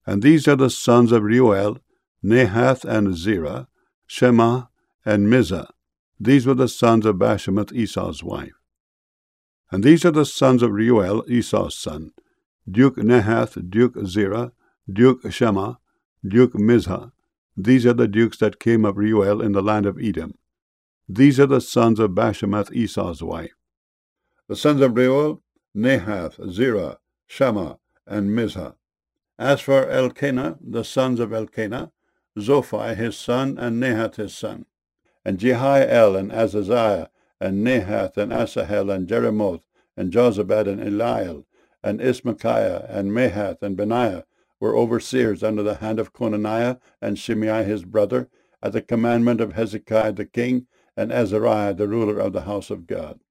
And these are the sons of Reuel, Nahath and Zerah, Shema and Mizah. These were the sons of Bashemath, Esau's wife. And these are the sons of Reuel, Esau's son, Duke Nahath, Duke Zerah, Duke Shema, Duke Mizah. These are the dukes that came of Reuel in the land of Edom. These are the sons of Bashemath, Esau's wife. The sons of Reuel, Nahath, Zerah, Shema, and Mizah. As for Elkanah, the sons of Elkanah, Zophai his son, and Nahath his son, and Jehiel, and Azaziah, and Nahath, and Asahel, and Jeremoth, and Jozabad, and Eliel, and Ismachiah, and Mahath, and Benaiah were overseers under the hand of Conaniah and Shimei his brother, at the commandment of Hezekiah the king, and Azariah the ruler of the house of God.